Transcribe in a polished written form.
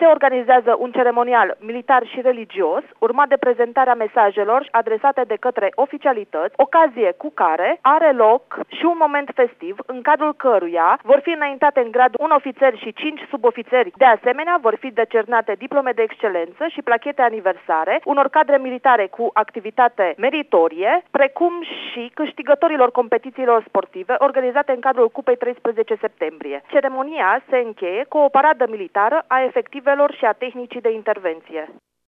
Se organizează un ceremonial militar și religios, urmat de prezentarea mesajelor adresate de către oficialități, ocazie cu care are loc și un moment festiv, în cadrul căruia vor fi înaintate în grad un ofițer și 5 subofițeri. De asemenea, vor fi decernate diplome de excelență și plachete aniversare unor cadre militare cu activitate meritorie, precum și câștigătorilor competițiilor sportive organizate în cadrul Cupei 13 septembrie. Ceremonia se încheie cu o paradă militară a efectivelor și a tehnicii de intervenție.